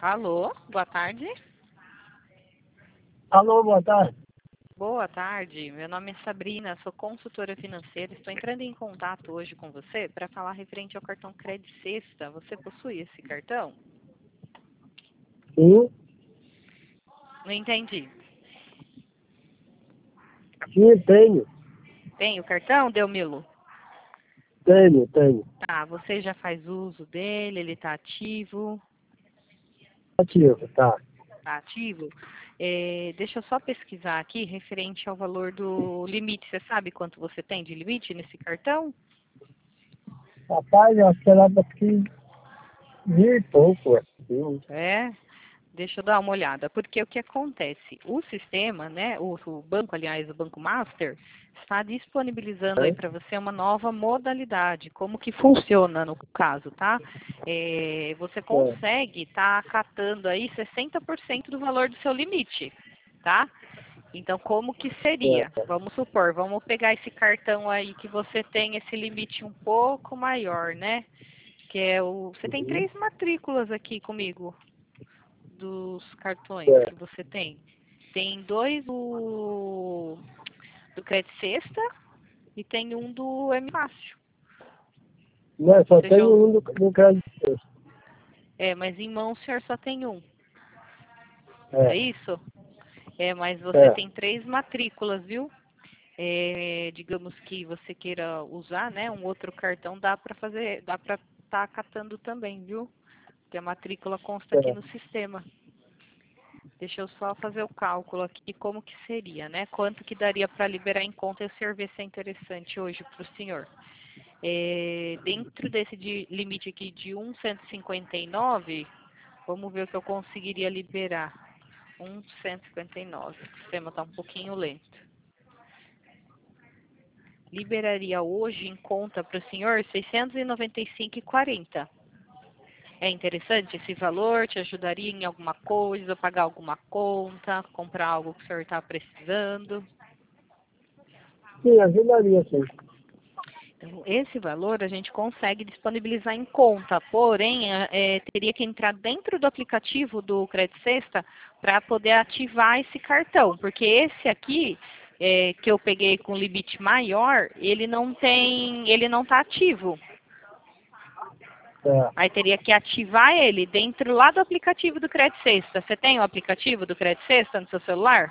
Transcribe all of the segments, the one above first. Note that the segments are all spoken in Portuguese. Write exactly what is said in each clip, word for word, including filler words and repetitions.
Alô, boa tarde. Alô, boa tarde. Boa tarde, meu nome é Sabrina, sou consultora financeira. Estou entrando em contato hoje com você para falar referente ao cartão Credit Sexta. Você possui esse cartão? Sim, Não entendi. sim, tenho. Tem o cartão, Delmilo? Tenho, tenho. Tá, você já faz uso dele, ele está ativo? Ativo, tá. Tá ativo? É, deixa eu só pesquisar aqui referente ao valor do limite. Você sabe quanto você tem de limite nesse cartão? Rapaz, eu acho que era daqui mil e pouco, assim. É? Deixa eu dar uma olhada, porque o que acontece? O sistema, né, o, o banco, aliás, o Banco Master, está disponibilizando aí Né? para você uma nova modalidade, como que funciona no caso, tá? É, você É, consegue estar acatando aí sessenta por cento do valor do seu limite, tá? Então, como que seria? é. Vamos supor, vamos pegar esse cartão aí que você tem esse limite um pouco maior, né? Que é o... Você tem Uhum. três matrículas aqui comigo dos cartões É. que você tem. Tem dois do, do Credit Sexta e tem um do M Fácil. Não, só Você já tenho usou? um do, do crédito. É, mas em mão o senhor só tem um. É É, isso? É, mas você é, tem três matrículas, viu? É, digamos que você queira usar, né, um outro cartão, dá para fazer, dá para estar catando também, viu? Porque a matrícula consta aqui é. no sistema. Deixa eu só fazer o cálculo aqui, como que seria, né? Quanto que daria para liberar em conta e o senhor ver se é interessante hoje para o senhor. É, dentro desse de, limite aqui de um vírgula cento e cinquenta e nove, vamos ver o que eu conseguiria liberar. um vírgula cento e cinquenta e nove, o sistema está um pouquinho lento. Liberaria hoje em conta para o senhor seiscentos e noventa e cinco reais e quarenta centavos. É interessante esse valor? Te ajudaria em alguma coisa, pagar alguma conta, comprar algo que o senhor está precisando? Sim, ajudaria, sim. Então, esse valor a gente consegue disponibilizar em conta, porém, é, teria que entrar dentro do aplicativo do Credit Sexta para poder ativar esse cartão, porque esse aqui, é, que eu peguei com limite maior, ele não tem, ele não está ativo. É. Aí teria que ativar ele dentro lá do aplicativo do Credit Sexta. Você tem o aplicativo do Credit Sexta no seu celular?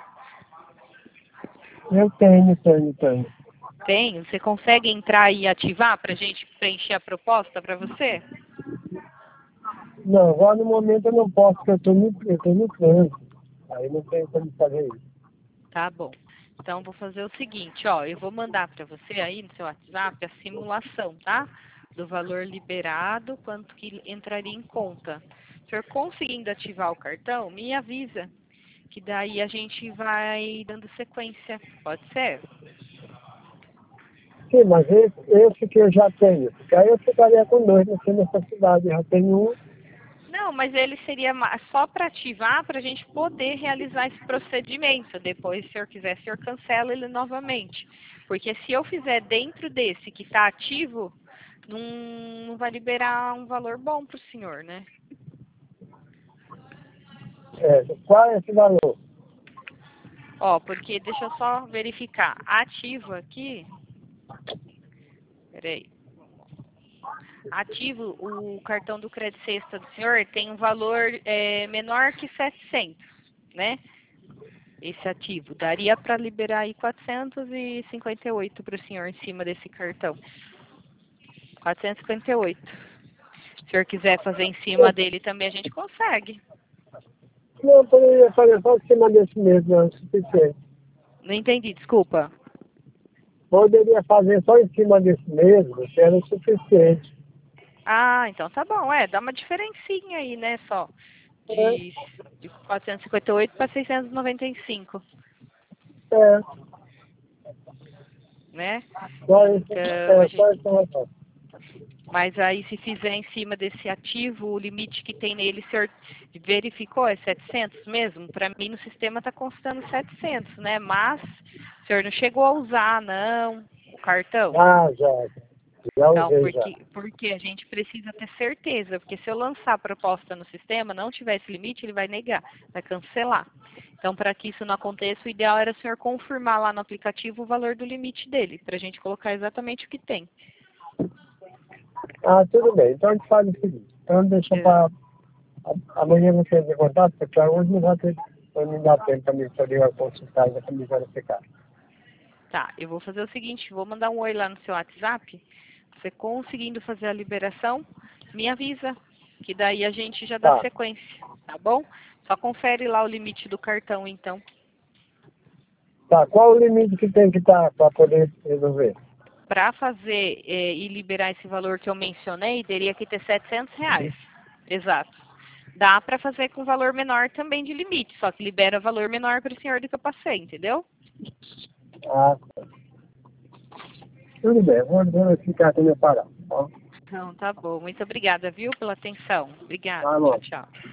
Eu tenho, tenho, tenho. Tem. Você consegue entrar e ativar para a gente preencher a proposta para você? Não, agora no momento eu não posso, porque eu estou no, eu tô no trânsito. Aí não tem como fazer isso. Tá bom. Então vou fazer o seguinte, ó, eu vou mandar para você aí no seu WhatsApp a simulação, tá? Do valor liberado, quanto que entraria em conta. Se o senhor conseguindo ativar o cartão, me avisa, que daí a gente vai dando sequência. Pode ser? Sim, mas esse, esse que eu já tenho. Porque aí eu ficaria com dois nessa necessidade. Eu já tenho um. Não, mas ele seria ma- só para ativar, para a gente poder realizar esse procedimento. Depois, se o senhor quiser, o senhor cancela ele novamente. Porque se eu fizer dentro desse que está ativo, não, não vai liberar um valor bom para o senhor, né? É, qual é esse valor? Ó, porque deixa eu só verificar. Ativo aqui. Peraí. Ativo, o cartão do Credit Sexta do senhor tem um valor é, menor que setecentos, né? Esse ativo. Daria para liberar aí quatrocentos e cinquenta e oito para o senhor em cima desse cartão. quatrocentos e cinquenta e oito. Se o senhor quiser fazer em cima dele também, a gente consegue. Não, eu poderia fazer só em cima desse mesmo, é o suficiente. Não entendi, desculpa. Poderia fazer só em cima desse mesmo, que era o suficiente. Ah, então tá bom. É, dá uma diferencinha aí, né, só. É, De, de quatrocentos e cinquenta e oito para seiscentos e noventa e cinco, é, né? só isso, Então, a é, só gente... essa razão. Mas aí, se fizer em cima desse ativo, o limite que tem nele, o senhor verificou? É setecentos mesmo? Para mim, no sistema está constando setecentos, né? Mas o senhor não chegou a usar, não, o cartão? Ah, já. Já Então, usei já. porque, porque a gente precisa ter certeza, porque se eu lançar a proposta no sistema, não tiver esse limite, ele vai negar, vai cancelar. Então, para que isso não aconteça, o ideal era o senhor confirmar lá no aplicativo o valor do limite dele, para a gente colocar exatamente o que tem. Ah, tudo bem. Então a gente faz o seguinte. Então deixa É. para amanhã você entrar em contato, porque hoje não vai ter, não dá tempo para mim poder consultar ainda para me verificar. Tá, eu vou fazer o seguinte, vou mandar um oi lá no seu WhatsApp. Você conseguindo fazer a liberação, me avisa, que daí a gente já dá Tá, sequência, tá bom? Só confere lá o limite do cartão, então. tá. Qual o limite que tem que estar para poder resolver? Para fazer eh, e liberar esse valor que eu mencionei, teria que ter setecentos reais. Exato. Dá para fazer com valor menor também de limite, só que libera valor menor para o senhor do que eu passei, entendeu? Ah, tudo bem. Vou verificar até me parar. Tá? Então, tá bom. Muito obrigada, viu, pela atenção. Obrigada. Tá Tchau, bom. tchau.